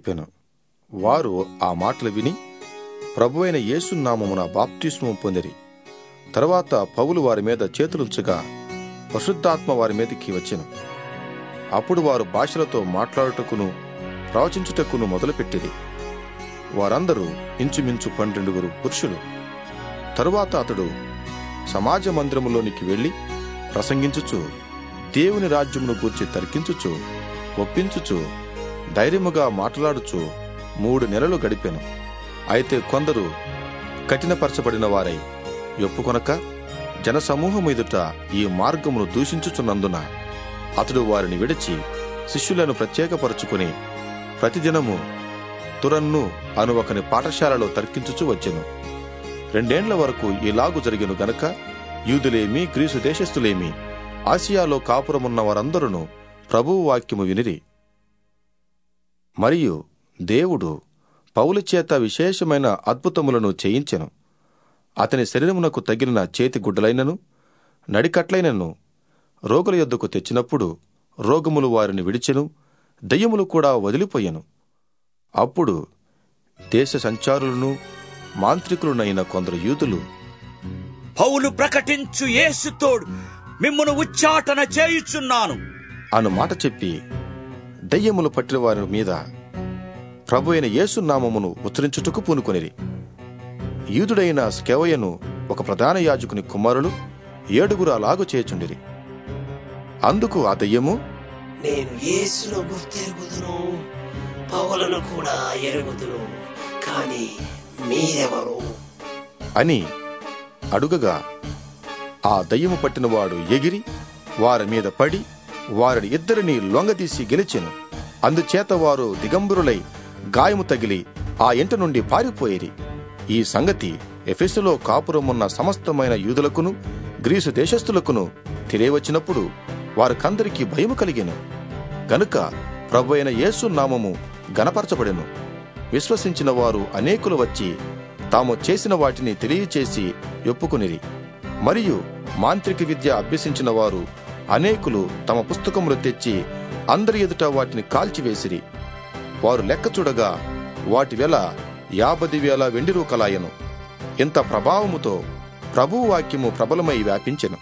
చెప్పెను. వారు ఆ మాటలు విని ప్రభువైన యేసు నామమున బాప్తిస్మము పొందిరి. తరువాత పౌలు వారి మీద చేతులుంచగా పరిశుద్ధాత్మ వారి మీదకి వచ్చెను. అప్పుడు వారు భాషలతో మాట్లాడుటకును ప్రవచించుటకును మొదలుపెట్టిరి. వారందరూ ఇంచుమించు 12 పురుషులు. తరువాత అతడు సమాజ మందిరములోనికి వెళ్లి ప్రసంగించుచు, దేవుని రాజ్యమును గూర్చి తర్కించుచు, ఒప్పించుచు, ధైర్యముగా మాట్లాడుచు 3 నెలలు గడిపెను. అయితే కొందరు కఠినపరచబడిన వారై ఒప్పుకొనక జనసమూహము ఎదుట ఈ మార్గమును దూషించుచున్నందున అతడు వారిని విడిచి శిష్యులను ప్రత్యేకపరుచుకుని ప్రతిదినము తురన్ను అను ఒకని పాఠశాలలో తర్కించుచు వచ్చెను. 2 ఏండ్ల వరకు ఇలాగు జరిగెను గనక యూదులేమి గ్రీసు దేశస్థులేమి ఆసియాలో కాపురమున్న వారందరూ ప్రభువు వాక్యము వినిరి. మరియు దేవుడు పౌలు చేత విశేషమైన అద్భుతములను చేయించెను. అతని శరీరమునకు తగిలిన చేతి గుడ్డలైనను నడికట్లైనను రోగుల యొద్దకు తెచ్చినప్పుడు రోగములు వారిని విడిచెను, దెయ్యములు కూడా వదిలిపోయెను. అప్పుడు దేశ సంచారులను మాంత్రికులునైన కొందరు యూదులు, పౌలు ప్రకటించు యేసుతోడు మిమ్మును ఉచ్చాటన చేయుచున్నాను అను మాట చెప్పి దెయ్యములు పట్టిన వారి మీద ప్రభు అయిన యేసు నామమును ఉచ్చరించుటకు పూనుకొనిరి. యూదుడైన స్కెవయను ఒక ప్రధాన యాజకుని కుమారులు 7 అలాగు చేయుచుండిరి. అందుకు ఆ దెయ్యము, నేను యేసును గుర్తెరుగుదును, పౌలును కూడా ఎరుగుదును, కానీ మీరెవరు అని అడుగగా ఆ దయ్యము పట్టినవాడు ఎగిరి వారి మీద పడి వారిని ఇద్దరిని లొంగదీసి గెలిచెను. అందుచేత వారు దిగంబరులై గాయము తగిలి ఆ ఇంట నుండి పారిపోయేరి. ఈ సంగతి ఎఫెసులో కాపురమున్న సమస్తమైన యూదులకును గ్రీసు దేశస్థులకును తెలియవచ్చినప్పుడు వారికందరికీ భయము కలిగెను. గనుక ప్రభువైన యేసు నామము గణపరచబడెను. విశ్వసించిన వారు అనేకులు వచ్చి తాము చేసిన వాటిని తెలియచేసి ఒప్పుకొనిరి. మరియు మాంత్రిక విద్య అభ్యసించిన వారు అనేకులు తమ పుస్తకములు తెచ్చి అందరి ఎదుట వాటిని కాల్చివేసిరి. వారు లెక్క చూడగా వాటి వెల 50,000 వెండి రూకలాయెను. ఇంత ప్రభావముతో ప్రభువు వాక్యము ప్రబలమై వ్యాపించెను.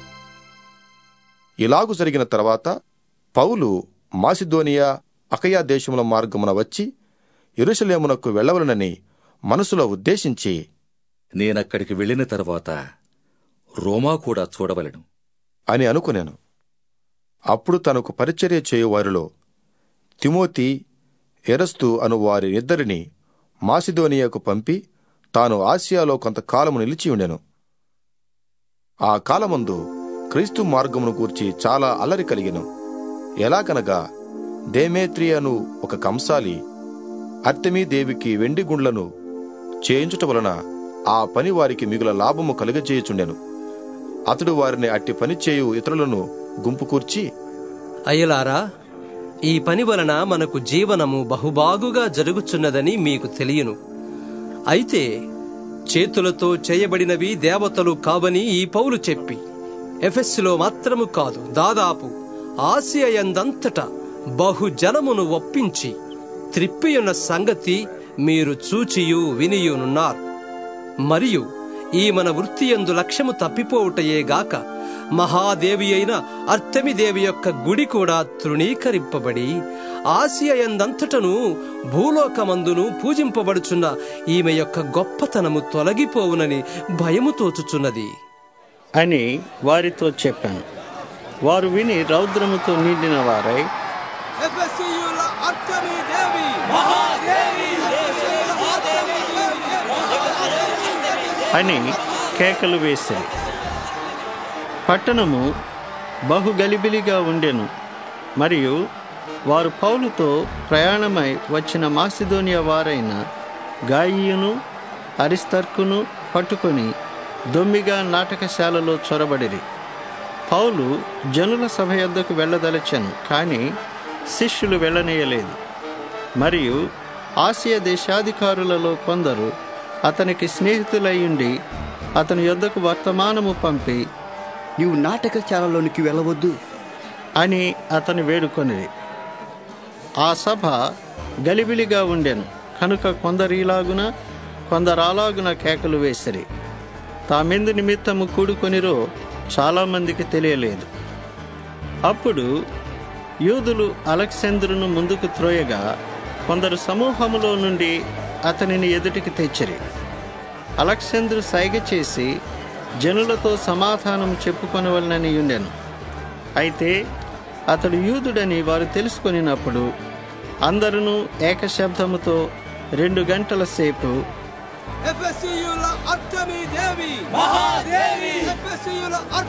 ఇలాగు జరిగిన తర్వాత పౌలు మాసిదోనియా అకయా దేశముల మార్గమున వచ్చి యెరూషలేమునకు వెళ్ళవలనని మనసులో ఉద్దేశించి, నేనక్కడికి వెళ్ళిన తర్వాత రోమా కూడా చూడవలెను అని అనుకునేను. అప్పుడు తనకు పరిచర్య చేయువారిలో తిమోతి, ఎరస్తు అను వారినిద్దరిని మాసిదోనియాకు పంపి తాను ఆసియాలో కొంతకాలము నిలిచి ఉండెను. ఆ కాలమందు క్రీస్తు మార్గమును గూర్చి చాలా అల్లరి కలిగెను. ఎలాగనగా దేమేత్రియను ఒక కంసాలి అర్తెమీ దేవికి వెండి గుండ్లను చేయించుట వలన ఆ పని వారికి మిగుల లాభము కలుగజేయుచుండెను. అతడు వారిని అట్టి పని చేయు ఇతరులను గుంపు కూర్చి, అయ్యలారా, ఈ పని వలన మనకు జీవనము బహుబాగుగా జరుగుచున్నదని మీకు తెలియను. అయితే చేతులతో చేయబడినవి దేవతలు కావని ఈ పౌలు చెప్పి ఎఫెస్సులో మాత్రము కాదు, దాదాపు ఆసియాయందంతటా బహుజనమును ఒప్పించి త్రిప్పియున్న సంగతి మీరు చూచియు వినియునున్నారు. మరియు ఈ మన వృత్తియందు లక్ష్యము తప్పిపోవుటయేగాక మహాదేవి అయిన అర్తెమిదేవి యొక్క గుడి కూడా తృణీకరింపబడి ఆసియాయందంతటను భూలోకమందును పూజింపబడుచున్న ఈమె యొక్క గొప్పతనము తొలగిపోవునని భయము తోచుచున్నది అని వారితో చెప్పాను. వారు విని రౌద్రముతో నిండిన వారై, అని కేకలు వేశారు. పట్టణము బహుగలిబిలిగా ఉండెను. మరియు వారు పౌలుతో ప్రయాణమై వచ్చిన మాసిదోనియా వారైన గాయియును అరిస్తర్కును పట్టుకొని దొమ్మిగా నాటకశాలలో చొరబడిరి. పౌలు జనుల సభ యొద్దకు వెళ్ళదలచెను, కానీ శిష్యులు వెళ్ళనీయలేదు. మరియు ఆసియా దేశాధికారులలో కొందరు అతనికి స్నేహితులయ్యుండి అతని యొద్దకు వర్తమానము పంపి, నీవు నాటకశాలలోనికి వెళ్ళవద్దు అని అతని వేడుకొనిరి. ఆ సభ గలిబిలిగా ఉండెను. కనుక కొందరిలాగున కొందరాలాగున కేకలు వేసిరి. తామెందు నిమిత్తము కూడుకొనిరో చాలామందికి తెలియలేదు. అప్పుడు యూదులు అలెగ్జాంద్రును ముందుకు త్రోయగా కొందరు సమూహములో నుండి అతనిని ఎదుటికి తెచ్చిరి. అలెగ్జాంద్రు సైగ చేసి జనులతో సమాధానం చెప్పుకొనవలనని ఉండెను. అయితే అతడు యూదుడని వారు తెలుసుకొనినప్పుడు అందరూ ఏకశబ్దముతో 2 గంటల సేపు ఎఫెసీయుల అర్తెమీ దేవి మహాదేవి, ఎఫెసీయుల